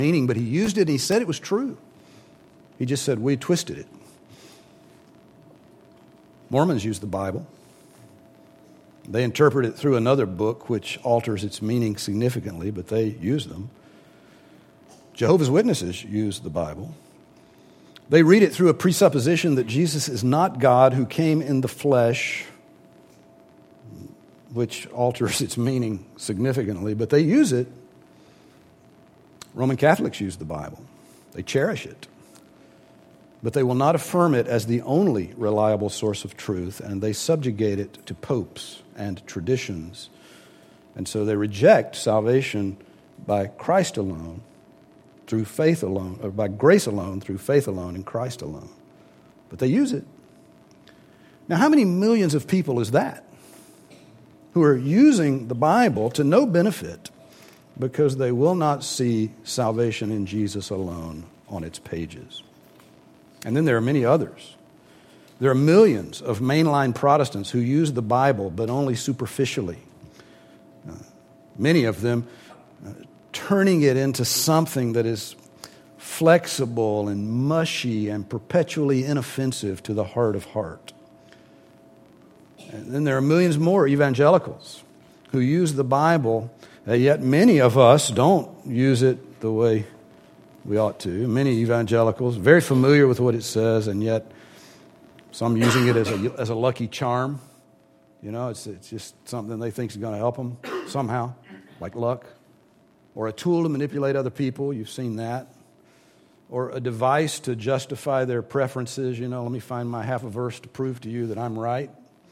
meaning, but he used it and he said it was true. He just said, we twisted it. Mormons use the Bible. They interpret it through another book which alters its meaning significantly, but they use them. Jehovah's Witnesses use the Bible. They read it through a presupposition that Jesus is not God who came in the flesh, which alters its meaning significantly, but they use it. Roman Catholics use the Bible. They cherish it. But they will not affirm it as the only reliable source of truth, and they subjugate it to popes and traditions. And so they reject salvation by Christ alone, through faith alone, or by grace alone, through faith alone, in Christ alone. But they use it. Now, how many millions of people is that who are using the Bible to no benefit because they will not see salvation in Jesus alone on its pages? And then there are many others. There are millions of mainline Protestants who use the Bible, but only superficially. Many of them turning it into something that is flexible and mushy and perpetually inoffensive to the heart of heart. And then there are millions more evangelicals who use the Bible, yet many of us don't use it the way we ought to. Many evangelicals, very familiar with what it says, and yet some using it as a lucky charm. You know, it's just something they think is going to help them somehow, like luck. Or a tool to manipulate other people. You've seen that. Or a device to justify their preferences. You know, let me find my half a verse to prove to you that I'm right.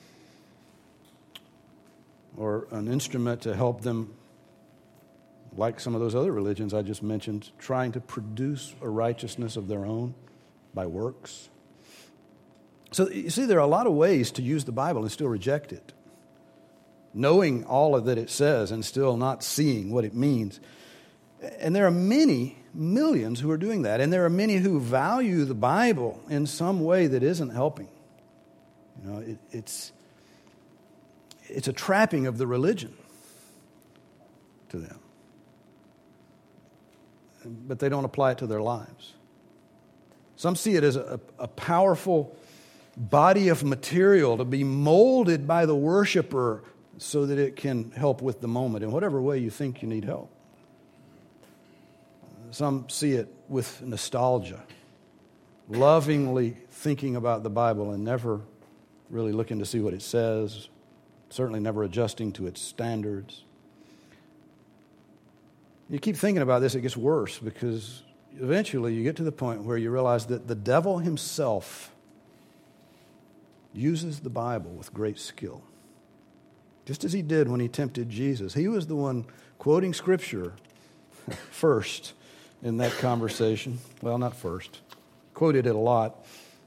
Or an instrument to help them, like some of those other religions I just mentioned, trying to produce a righteousness of their own by works. So you see, there are a lot of ways to use the Bible and still reject it. Knowing all of that it says and still not seeing what it means. And there are many, millions who are doing that. And there are many who value the Bible in some way that isn't helping. You know, it's a trapping of the religion to them. But they don't apply it to their lives. Some see it as a powerful body of material to be molded by the worshiper so that it can help with the moment in whatever way you think you need help. Some see it with nostalgia, lovingly thinking about the Bible and never really looking to see what it says, certainly never adjusting to its standards. You keep thinking about this, it gets worse, because eventually you get to the point where you realize that the devil himself uses the Bible with great skill. Just as he did when he tempted Jesus. He was the one quoting Scripture first in that conversation. Well, not first. Quoted it a lot.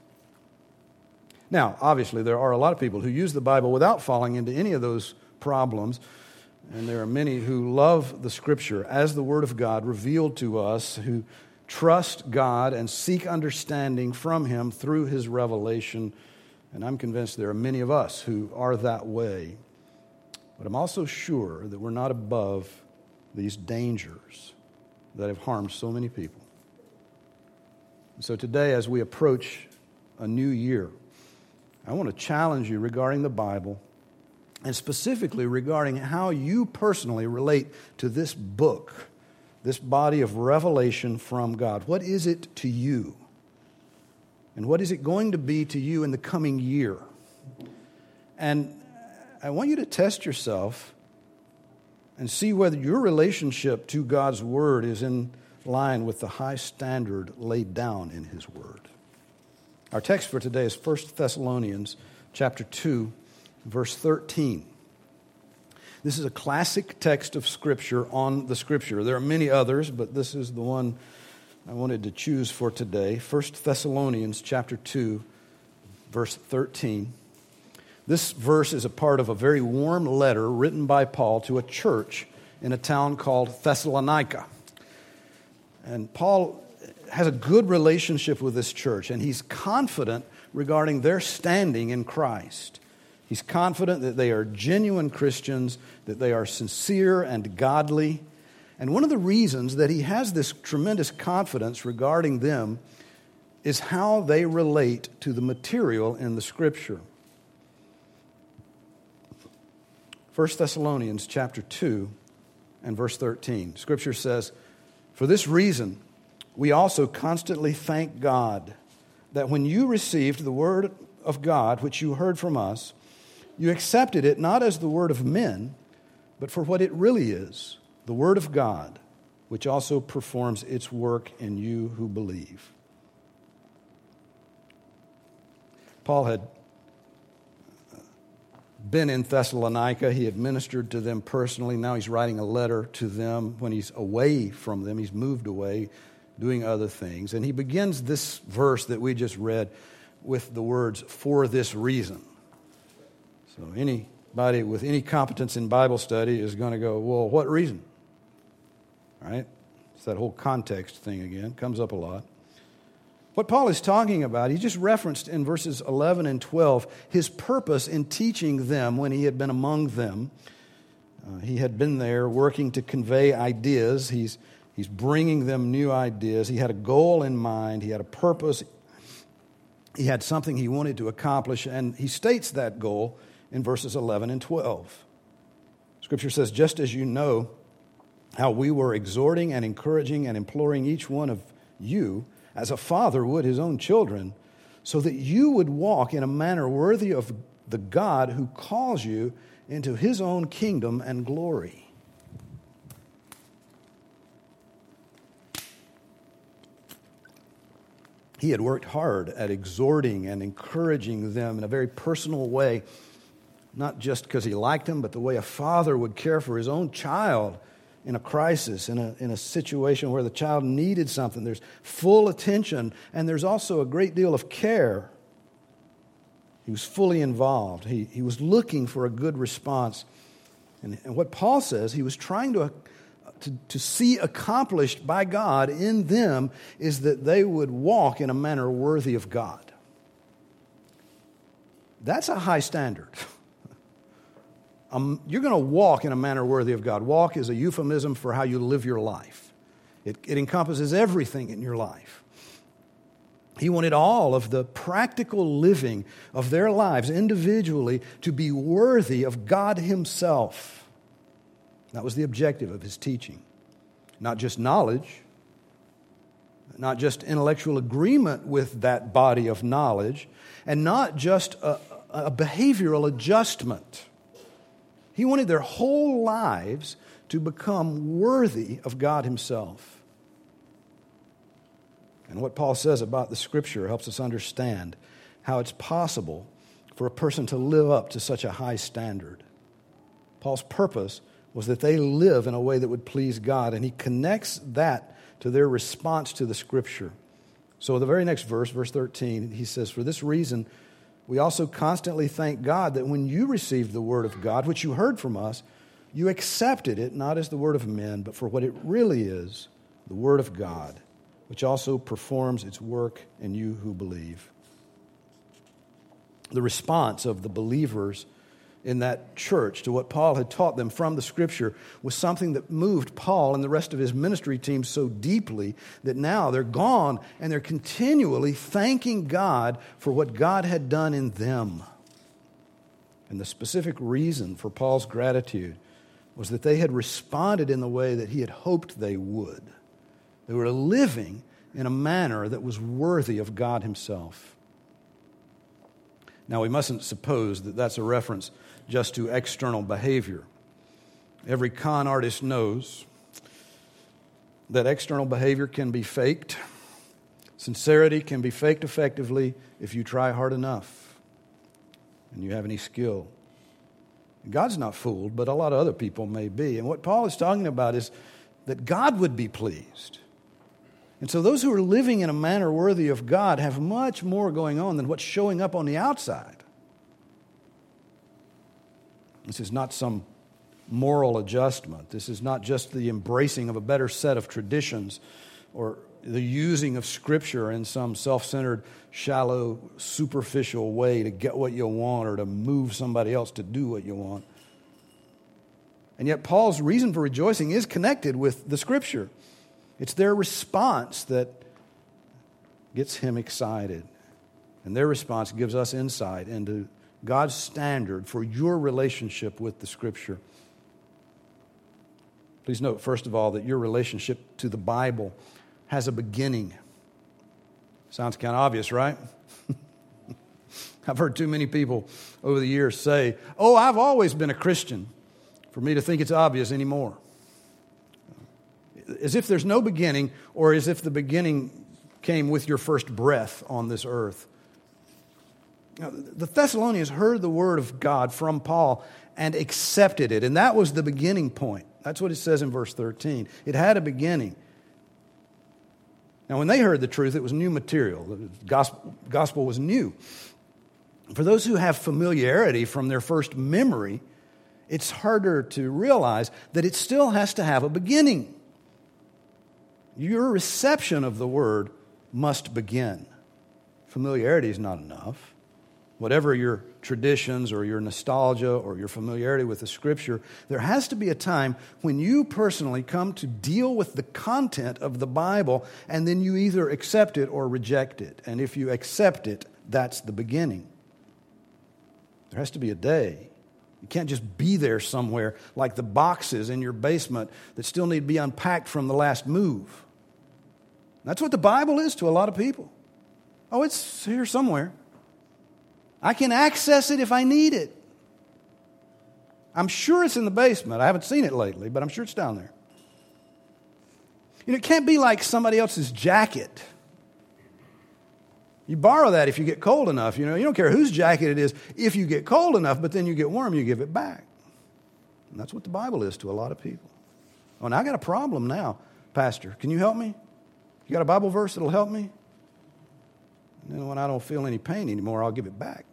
Now, obviously, there are a lot of people who use the Bible without falling into any of those problems. And there are many who love the Scripture as the Word of God revealed to us, who trust God and seek understanding from Him through His revelation. And I'm convinced there are many of us who are that way. But I'm also sure that we're not above these dangers that have harmed so many people. And so today, as we approach a new year, I want to challenge you regarding the Bible, and specifically regarding how you personally relate to this book, this body of revelation from God. What is it to you? And what is it going to be to you in the coming year? And I want you to test yourself and see whether your relationship to God's Word is in line with the high standard laid down in His Word. Our text for today is 1 Thessalonians chapter 2, verse 13. This is a classic text of Scripture on the Scripture. There are many others, but this is the one I wanted to choose for today. 1 Thessalonians chapter 2, verse 13. This verse is a part of a very warm letter written by Paul to a church in a town called Thessalonica. And Paul has a good relationship with this church, and he's confident regarding their standing in Christ. He's confident that they are genuine Christians, that they are sincere and godly, And one of the reasons that he has this tremendous confidence regarding them is how they relate to the material in the Scripture. 1 Thessalonians chapter 2 and verse 13. Scripture says, "For this reason we also constantly thank God that when you received the word of God, which you heard from us, you accepted it not as the word of men, but for what it really is, the word of God, which also performs its work in you who believe." Paul had been in Thessalonica. He had ministered to them personally. Now he's writing a letter to them when he's away from them. He's moved away, doing other things. And he begins this verse that we just read with the words, "for this reason." So anybody with any competence in Bible study is going to go, well, what reason? All right? It's that whole context thing again. Comes up a lot. What Paul is talking about, he just referenced in verses 11 and 12 his purpose in teaching them when he had been among them. He had been there working to convey ideas. He's bringing them new ideas. He had a goal in mind. He had a purpose. He had something he wanted to accomplish, and he states that goal in verses 11 and 12. Scripture says, "Just as you know how we were exhorting and encouraging and imploring each one of you, as a father would his own children, so that you would walk in a manner worthy of the God who calls you into his own kingdom and glory." He had worked hard at exhorting and encouraging them in a very personal way, not just because he liked them, but the way a father would care for his own child in a crisis, in a situation where the child needed something. There's full attention, and there's also a great deal of care. He was fully involved. He was looking for a good response. And what Paul says he was trying to see accomplished by God in them is that they would walk in a manner worthy of God. That's a high standard. You're going to walk in a manner worthy of God. Walk is a euphemism for how you live your life. It encompasses everything in your life. He wanted all of the practical living of their lives individually to be worthy of God himself. That was the objective of his teaching. Not just knowledge, not just intellectual agreement with that body of knowledge, and not just a behavioral adjustment. He wanted their whole lives to become worthy of God himself. And what Paul says about the Scripture helps us understand how it's possible for a person to live up to such a high standard. Paul's purpose was that they live in a way that would please God, and he connects that to their response to the Scripture. So the very next verse, verse 13, he says, "For this reason, we also constantly thank God that when you received the word of God, which you heard from us, you accepted it not as the word of men, but for what it really is, the word of God, which also performs its work in you who believe." The response of the believers in that church to what Paul had taught them from the Scripture was something that moved Paul and the rest of his ministry team so deeply that now they're gone and they're continually thanking God for what God had done in them. And the specific reason for Paul's gratitude was that they had responded in the way that he had hoped they would. They were living in a manner that was worthy of God himself. Now, we mustn't suppose that that's a reference just to external behavior. Every con artist knows that external behavior can be faked. Sincerity can be faked effectively if you try hard enough and you have any skill. God's not fooled, but a lot of other people may be. And what Paul is talking about is that God would be pleased. And so those who are living in a manner worthy of God have much more going on than what's showing up on the outside. This is not some moral adjustment. This is not just the embracing of a better set of traditions or the using of Scripture in some self-centered, shallow, superficial way to get what you want or to move somebody else to do what you want. And yet Paul's reason for rejoicing is connected with the Scripture. It's their response that gets him excited. And their response gives us insight into God's standard for your relationship with the Scripture. Please note, first of all, that your relationship to the Bible has a beginning. Sounds kind of obvious, right? I've heard too many people over the years say, "Oh, I've always been a Christian," for me to think it's obvious anymore. As if there's no beginning, or as if the beginning came with your first breath on this earth. Now, the Thessalonians heard the word of God from Paul and accepted it, and that was the beginning point. That's what it says in verse 13. It had a beginning. Now, when they heard the truth, it was new material. The gospel was new. For those who have familiarity from their first memory, it's harder to realize that it still has to have a beginning. Your reception of the word must begin. Familiarity is not enough. Whatever your traditions or your nostalgia or your familiarity with the Scripture, there has to be a time when you personally come to deal with the content of the Bible, and then you either accept it or reject it. And if you accept it, that's the beginning. There has to be a day. You can't just be there somewhere like the boxes in your basement that still need to be unpacked from the last move. That's what the Bible is to a lot of people. Oh, it's here somewhere. I can access it if I need it. I'm sure it's in the basement. I haven't seen it lately, but I'm sure it's down there. It can't be like somebody else's jacket. You borrow that if you get cold enough. You don't care whose jacket it is. If you get cold enough, but then you get warm, you give it back. And that's what the Bible is to a lot of people. Oh, and I got a problem now, Pastor. Can you help me? You got a Bible verse that'll help me? And then when I don't feel any pain anymore, I'll give it back.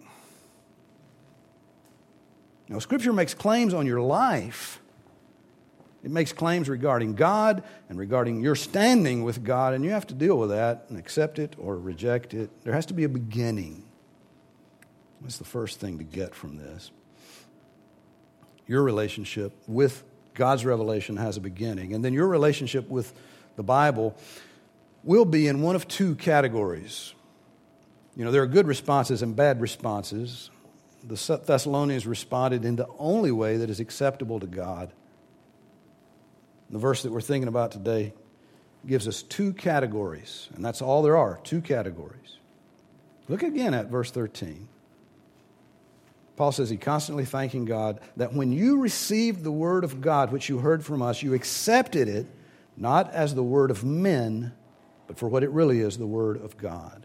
Now, Scripture makes claims on your life. It makes claims regarding God and regarding your standing with God, and you have to deal with that and accept it or reject it. There has to be a beginning. That's the first thing to get from this. Your relationship with God's revelation has a beginning, and then your relationship with the Bible will be in one of two categories. There are good responses and bad responses. The Thessalonians responded in the only way that is acceptable to God. The verse that we're thinking about today gives us two categories, and that's all there are, two categories. Look again at verse 13. Paul says he constantly thanking God that when you received the word of God, which you heard from us, you accepted it not as the word of men, but for what it really is, the word of God.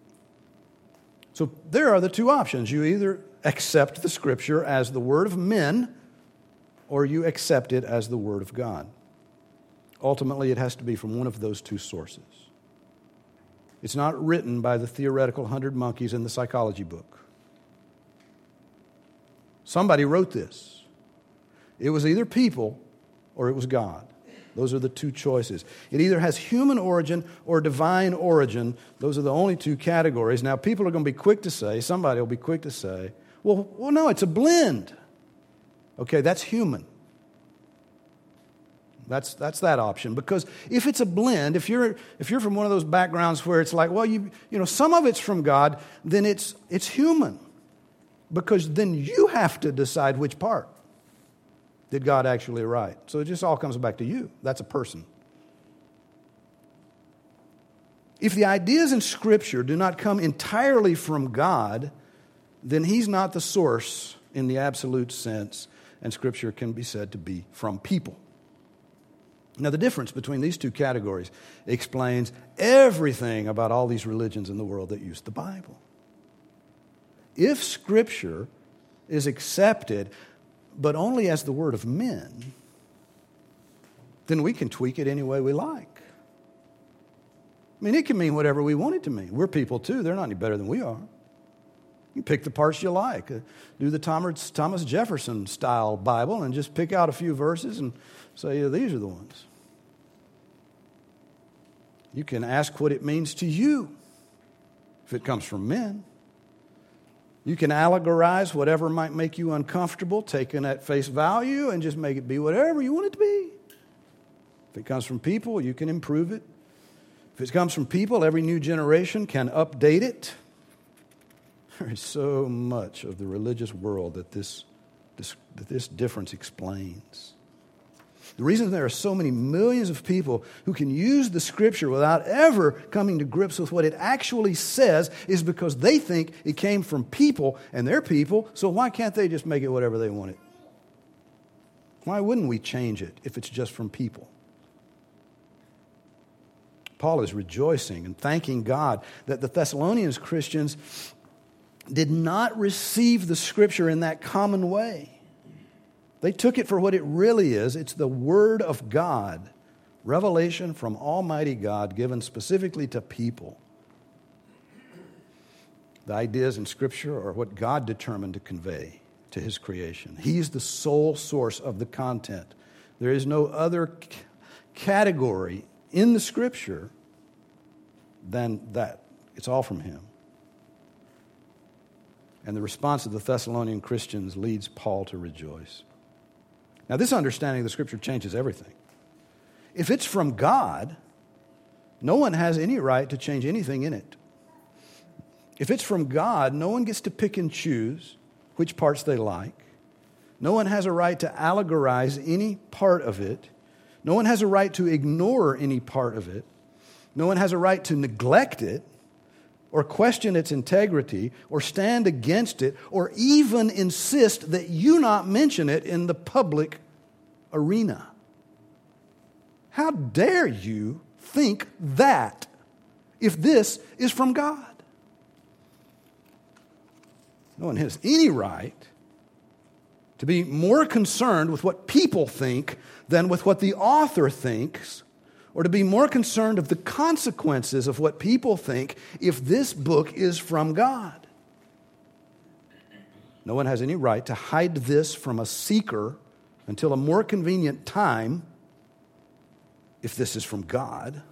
So there are the two options. You either accept the Scripture as the word of men, or you accept it as the word of God. Ultimately, it has to be from one of those two sources. It's not written by the theoretical 100 monkeys in the psychology book. Somebody wrote this. It was either people or it was God. Those are the two choices. It either has human origin or divine origin. Those are the only two categories. Now, people are going to be quick to say, somebody will be quick to say, well, no, it's a blend. Okay, that's human. That's that option. Because if it's a blend, if you're from one of those backgrounds where it's like, well, some of it's from God, then it's human. Because then you have to decide which part did God actually write. So it just all comes back to you. That's a person. If the ideas in Scripture do not come entirely from God, then He's not the source in the absolute sense, and Scripture can be said to be from people. Now, the difference between these two categories explains everything about all these religions in the world that use the Bible. If Scripture is accepted, but only as the word of men, then we can tweak it any way we like. I mean, it can mean whatever we want it to mean. We're people too. They're not any better than we are. You pick the parts you like. Do the Thomas Jefferson style Bible and just pick out a few verses and say, these are the ones. You can ask what it means to you if it comes from men. You can allegorize whatever might make you uncomfortable, take it at face value, and just make it be whatever you want it to be. If it comes from people, you can improve it. If it comes from people, every new generation can update it. There is so much of the religious world that this difference explains. The reason there are so many millions of people who can use the Scripture without ever coming to grips with what it actually says is because they think it came from people, and they're people, so why can't they just make it whatever they want it? Why wouldn't we change it if it's just from people? Paul is rejoicing and thanking God that the Thessalonians Christians did not receive the Scripture in that common way. They took it for what it really is. It's the Word of God, revelation from Almighty God given specifically to people. The ideas in Scripture are what God determined to convey to His creation. He's the sole source of the content. There is no other category in the Scripture than that. It's all from Him. And the response of the Thessalonian Christians leads Paul to rejoice. Now, this understanding of the Scripture changes everything. If it's from God, no one has any right to change anything in it. If it's from God, no one gets to pick and choose which parts they like. No one has a right to allegorize any part of it. No one has a right to ignore any part of it. No one has a right to neglect it or question its integrity or stand against it or even insist that you not mention it in the public arena. How dare you think that if this is from God? No one has any right to be more concerned with what people think than with what the author thinks, or to be more concerned of the consequences of what people think if this book is from God. No one has any right to hide this from a seeker until a more convenient time if this is from God,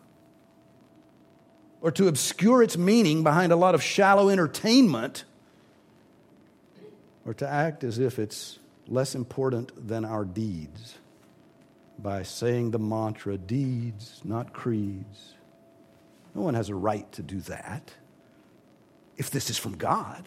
or to obscure its meaning behind a lot of shallow entertainment, or to act as if it's less important than our deeds by saying the mantra, deeds, not creeds. No one has a right to do that if this is from God.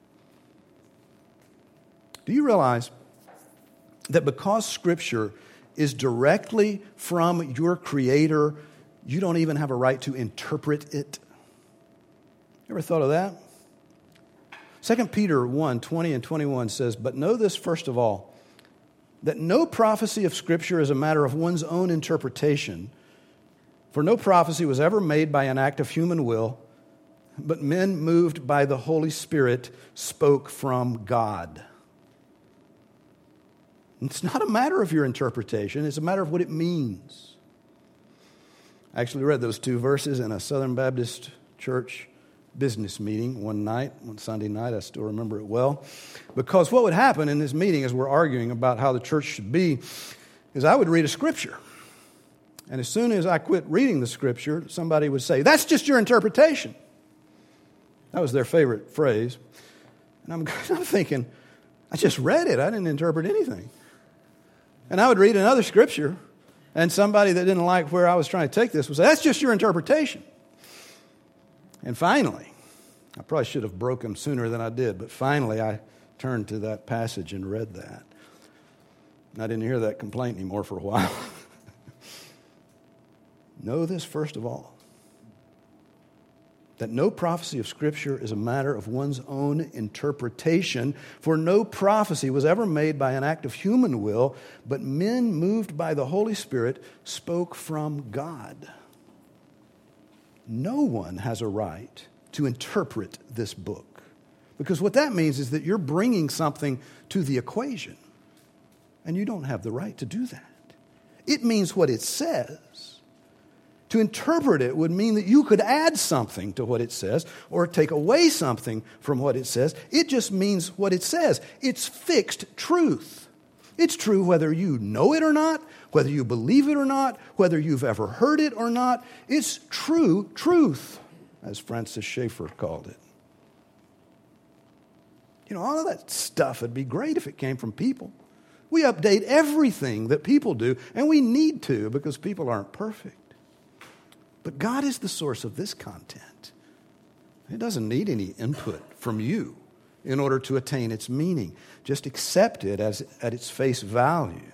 Do you realize that because Scripture is directly from your Creator, you don't even have a right to interpret it? Ever thought of that? 2 Peter 1, 20 and 21 says, "But know this first of all, that no prophecy of Scripture is a matter of one's own interpretation. For no prophecy was ever made by an act of human will, but men moved by the Holy Spirit spoke from God." It's not a matter of your interpretation, it's a matter of what it means. I actually read those two verses in a Southern Baptist church business meeting one Sunday night. I still remember it well. Because what would happen in this meeting as we're arguing about how the church should be is I would read a scripture. And as soon as I quit reading the scripture, somebody would say, "That's just your interpretation." That was their favorite phrase. And I'm thinking, I just read it. I didn't interpret anything. And I would read another scripture, and somebody that didn't like where I was trying to take this would say, "That's just your interpretation." And finally, I probably should have broke them sooner than I did, but finally I turned to that passage and read that. And I didn't hear that complaint anymore for a while. Know this first of all, that no prophecy of Scripture is a matter of one's own interpretation, for no prophecy was ever made by an act of human will, but men moved by the Holy Spirit spoke from God. No one has a right to interpret this book, because what that means is that you're bringing something to the equation, and you don't have the right to do that. It means what it says. To interpret it would mean that you could add something to what it says or take away something from what it says. It just means what it says. It's fixed truth. It's true whether you know it or not, whether you believe it or not, whether you've ever heard it or not. It's true truth, as Francis Schaeffer called it. All of that stuff would be great if it came from people. We update everything that people do, and we need to because people aren't perfect. But God is the source of this content. It doesn't need any input from you in order to attain its meaning. Just accept it at its face value.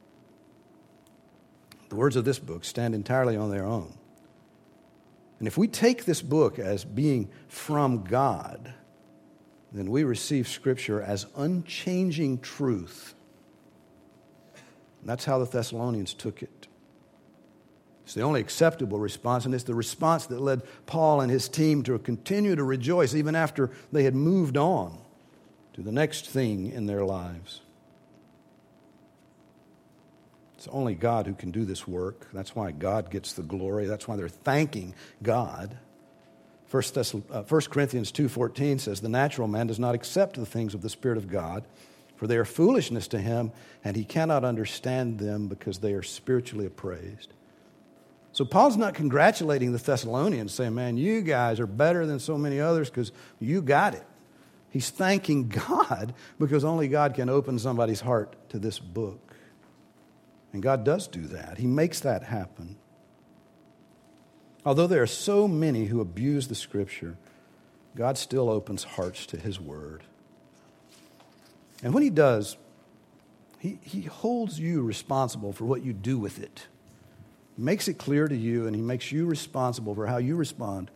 The words of this book stand entirely on their own. And if we take this book as being from God, then we receive Scripture as unchanging truth. And that's how the Thessalonians took it. It's the only acceptable response, and it's the response that led Paul and his team to continue to rejoice even after they had moved on to the next thing in their lives. It's only God who can do this work. That's why God gets the glory. That's why they're thanking God. 1 Corinthians 2:14 says, "The natural man does not accept the things of the Spirit of God, for they are foolishness to him, and he cannot understand them because they are spiritually appraised." So Paul's not congratulating the Thessalonians, saying, man, you guys are better than so many others because you got it. He's thanking God because only God can open somebody's heart to this book. And God does do that. He makes that happen. Although there are so many who abuse the Scripture, God still opens hearts to His Word. And when He does, He holds you responsible for what you do with it. He makes it clear to you, and He makes you responsible for how you respond.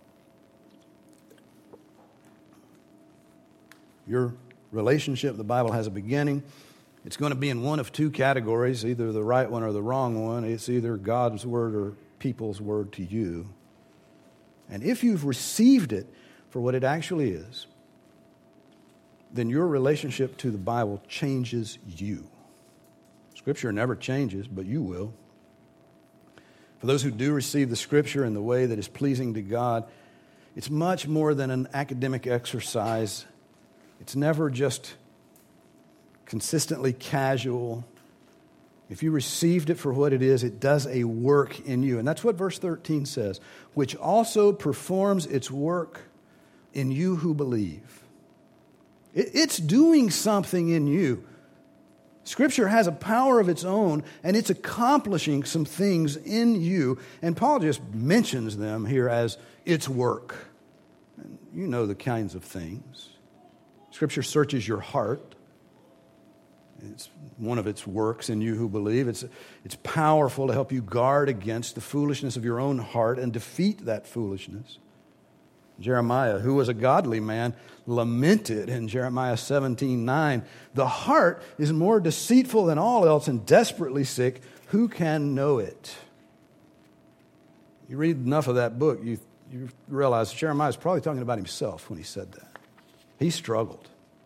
Your relationship with the Bible has a beginning. It's going to be in one of two categories, either the right one or the wrong one. It's either God's Word or people's word to you. And if you've received it for what it actually is, then your relationship to the Bible changes you. Scripture never changes, but you will. For those who do receive the Scripture in the way that is pleasing to God, it's much more than an academic exercise. It's never just consistently casual. If you received it for what it is, it does a work in you. And that's what verse 13 says, which also performs its work in you who believe. It's doing something in you. Scripture has a power of its own, and it's accomplishing some things in you. And Paul just mentions them here as its work. And you know the kinds of things. Scripture searches your heart. It's one of its works in you who believe. It's powerful to help you guard against the foolishness of your own heart and defeat that foolishness. Jeremiah, who was a godly man, lamented in Jeremiah 17:9, "The heart is more deceitful than all else and desperately sick. Who can know it?" You read enough of that book, you realize Jeremiah is probably talking about himself when he said that. He struggled.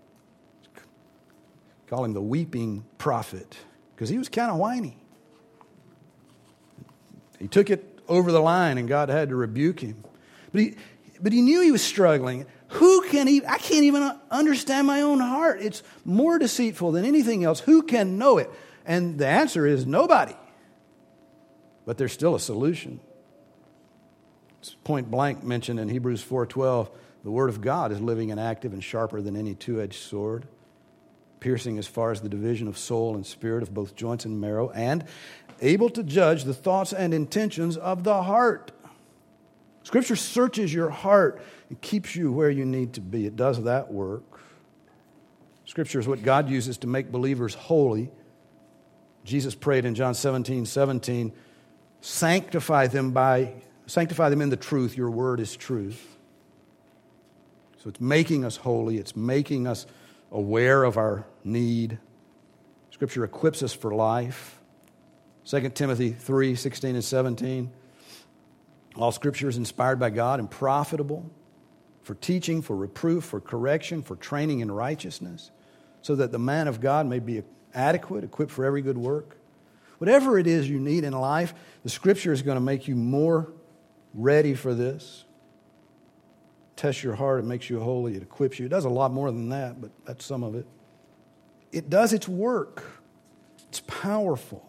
Call him the weeping prophet because he was kind of whiny. He took it over the line and God had to rebuke him. But he knew he was struggling. I can't even understand my own heart. It's more deceitful than anything else. Who can know it? And the answer is nobody. But there's still a solution. It's point blank mentioned in Hebrews 4:12. The Word of God is living and active and sharper than any two-edged sword, piercing as far as the division of soul and spirit, of both joints and marrow, and able to judge the thoughts and intentions of the heart. Scripture searches your heart and keeps you where you need to be. It does that work. Scripture is what God uses to make believers holy. Jesus prayed in John 17:17, sanctify them in the truth. Your word is truth. So it's making us holy. It's making us aware of our need. Scripture equips us for life. 2 Timothy 3:16 and 17. All Scripture is inspired by God and profitable for teaching, for reproof, for correction, for training in righteousness, so that the man of God may be adequate, equipped for every good work. Whatever it is you need in life, the Scripture is going to make you more ready for this. Tests your heart, it makes you holy, it equips you. It does a lot more than that, but that's some of it. It does its work. It's powerful.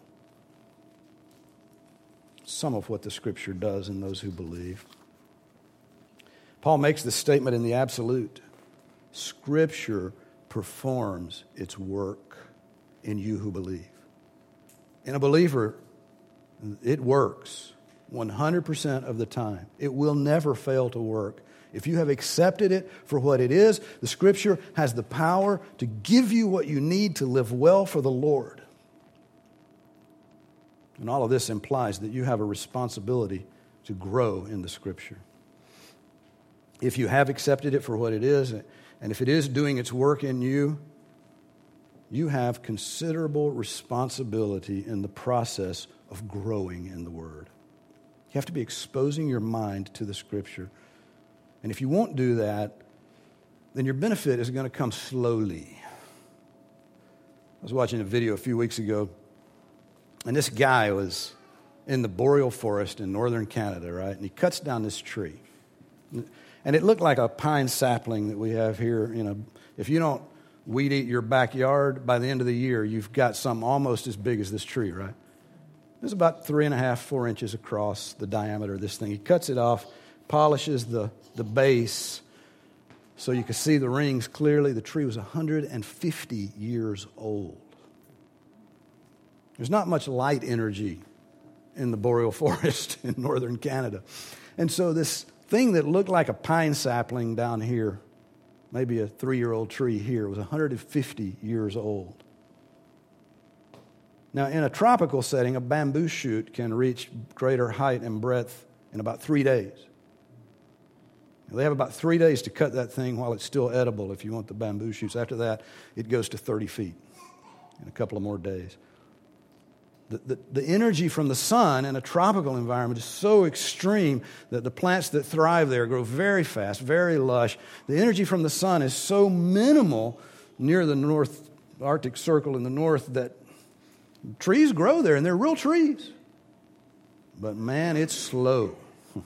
Some of what the Scripture does in those who believe. Paul makes this statement in the absolute. Scripture performs its work in you who believe. In a believer, it works 100% of the time. It will never fail to work. If you have accepted it for what it is, the Scripture has the power to give you what you need to live well for the Lord. And all of this implies that you have a responsibility to grow in the Scripture. If you have accepted it for what it is, and if it is doing its work in you, you have considerable responsibility in the process of growing in the Word. You have to be exposing your mind to the Scripture. And if you won't do that, then your benefit is going to come slowly. I was watching a video a few weeks ago, and this guy was in the boreal forest in northern Canada, right? And he cuts down this tree. And it looked like a pine sapling that we have here. You know, if you don't weed eat your backyard, by the end of the year, you've got something almost as big as this tree, right? It's about 3.5, 4 inches across the diameter of this thing. He cuts it off, polishes the base so you can see the rings clearly. The tree was 150 years old. There's not much light energy in the boreal forest in northern Canada. And so this thing that looked like a pine sapling down here, maybe a 3-year-old tree here, was 150 years old. Now, in a tropical setting, a bamboo shoot can reach greater height and breadth in about 3 days. They have about 3 days to cut that thing while it's still edible if you want the bamboo shoots. After that, it goes to 30 feet in a couple of more days. The energy from the sun in a tropical environment is so extreme that the plants that thrive there grow very fast, very lush. The energy from the sun is so minimal near the North Arctic Circle in the north that trees grow there, and they're real trees. But man, it's slow.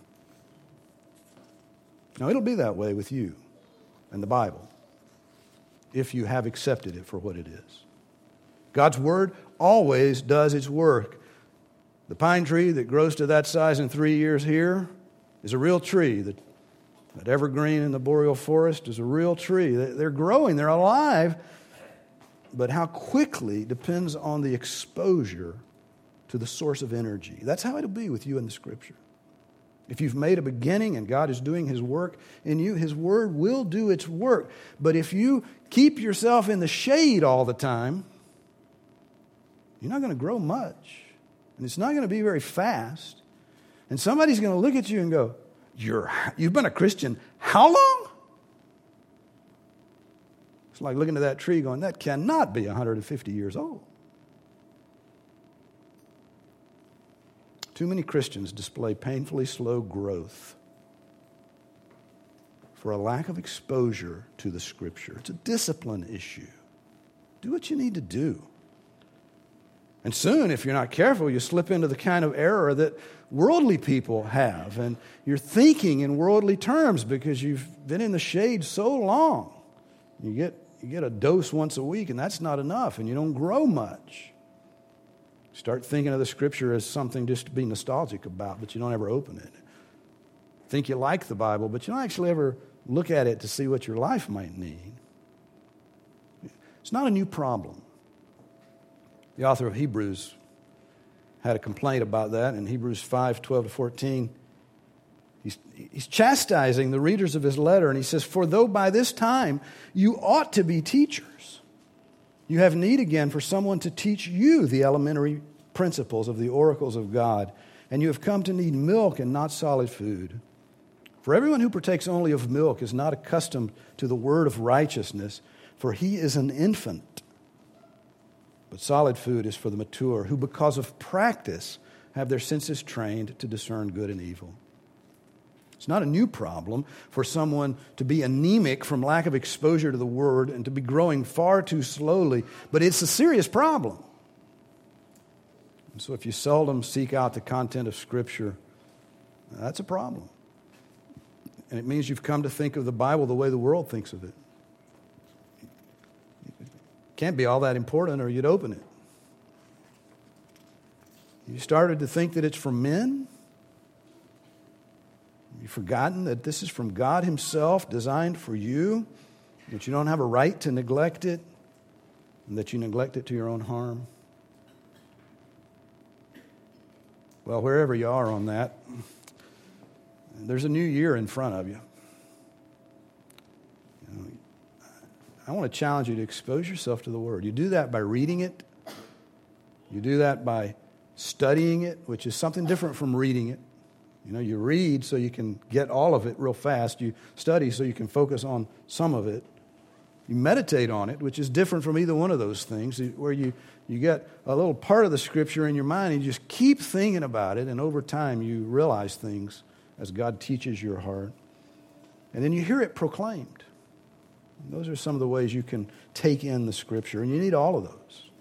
Now, it'll be that way with you and the Bible if you have accepted it for what it is. God's Word always does its work. The pine tree that grows to that size in 3 years here is a real tree. That evergreen in the boreal forest is a real tree. They're growing, they're alive, but how quickly depends on the exposure to the source of energy. That's how it'll be with you in the Scripture. If you've made a beginning and God is doing His work in you, His Word will do its work. But if you keep yourself in the shade all the time, you're not going to grow much. And it's not going to be very fast. And somebody's going to look at you and go, you've been a Christian how long? It's like looking at that tree going, that cannot be 150 years old. Too many Christians display painfully slow growth for a lack of exposure to the Scripture. It's a discipline issue. Do what you need to do. And soon, if you're not careful, you slip into the kind of error that worldly people have. And you're thinking in worldly terms because you've been in the shade so long. You get a dose once a week, and that's not enough, and you don't grow much. Start thinking of the Scripture as something just to be nostalgic about, but you don't ever open it. Think you like the Bible, but you don't actually ever look at it to see what your life might need. It's not a new problem. The author of Hebrews had a complaint about that in Hebrews 5:12-14. He's chastising the readers of his letter, and he says, "For though by this time you ought to be teachers, you have need again for someone to teach you the elementary principles of the oracles of God, and you have come to need milk and not solid food. For everyone who partakes only of milk is not accustomed to the word of righteousness, for he is an infant. But solid food is for the mature, who because of practice have their senses trained to discern good and evil." It's not a new problem for someone to be anemic from lack of exposure to the Word and to be growing far too slowly, but it's a serious problem. And so if you seldom seek out the content of Scripture, that's a problem. And it means you've come to think of the Bible the way the world thinks of it. It can't be all that important or you'd open it. You started to think that it's for men. You've forgotten that this is from God Himself, designed for you. that you don't have a right to neglect it, and that you neglect it to your own harm? Well, wherever you are on that, there's a new year in front of you. I want to challenge you to expose yourself to the Word. You do that by reading it. You do that by studying it, which is something different from reading it. You read so you can get all of it real fast. You study so you can focus on some of it. You meditate on it, which is different from either one of those things, where you get a little part of the Scripture in your mind and you just keep thinking about it, and over time you realize things as God teaches your heart. And then you hear it proclaimed. And those are some of the ways you can take in the Scripture, and you need all of those.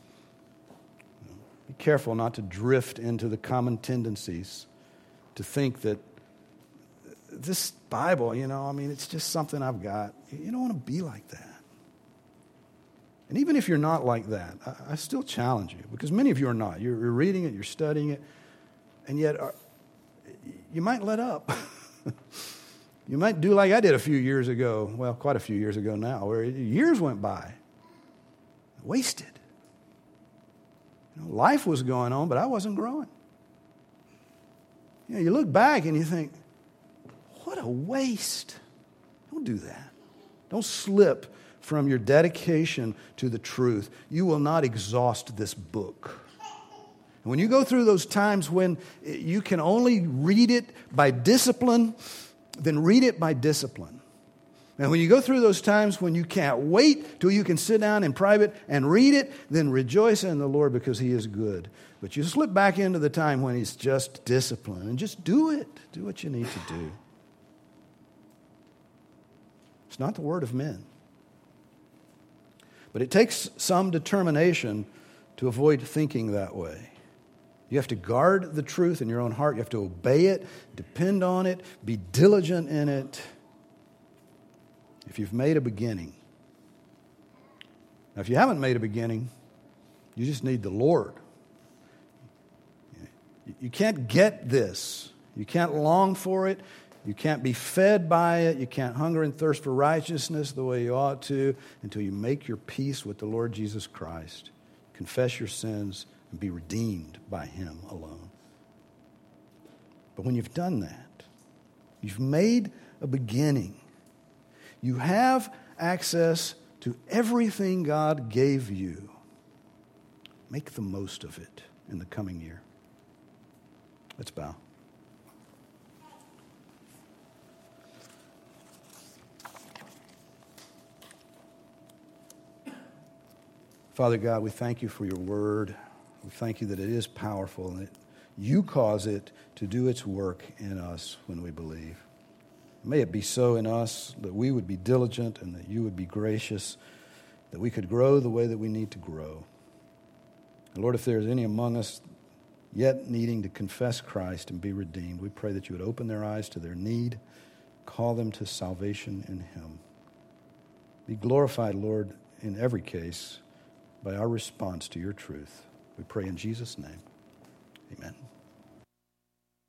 Be careful not to drift into the common tendencies to think that this Bible, it's just something I've got. You don't want to be like that. And even if you're not like that, I still challenge you, because many of you are not. You're reading it, you're studying it, and yet you might let up. You might do like I did a few years ago, well, quite a few years ago now, where years went by, wasted. Life was going on, but I wasn't growing. You look back and you think, what a waste. Don't do that. Don't slip from your dedication to the truth. You will not exhaust this book. And when you go through those times when you can only read it by discipline, then read it by discipline. And when you go through those times when you can't wait till you can sit down in private and read it, then rejoice in the Lord because He is good. But you slip back into the time when He's just discipline, and just do it. Do what you need to do. It's not the word of men. But it takes some determination to avoid thinking that way. You have to guard the truth in your own heart. You have to obey it, depend on it, be diligent in it. If you've made a beginning. Now, if you haven't made a beginning, you just need the Lord. You can't get this. You can't long for it. You can't be fed by it. You can't hunger and thirst for righteousness the way you ought to until you make your peace with the Lord Jesus Christ. Confess your sins and be redeemed by Him alone. But when you've done that, you've made a beginning. You have access to everything God gave you. Make the most of it in the coming year. Let's bow. Father God, we thank you for your word. We thank you that it is powerful and that you cause it to do its work in us when we believe. May it be so in us that we would be diligent and that you would be gracious, that we could grow the way that we need to grow. And Lord, if there's any among us yet needing to confess Christ and be redeemed, we pray that you would open their eyes to their need, call them to salvation in Him. Be glorified, Lord, in every case by our response to your truth. We pray in Jesus' name. Amen.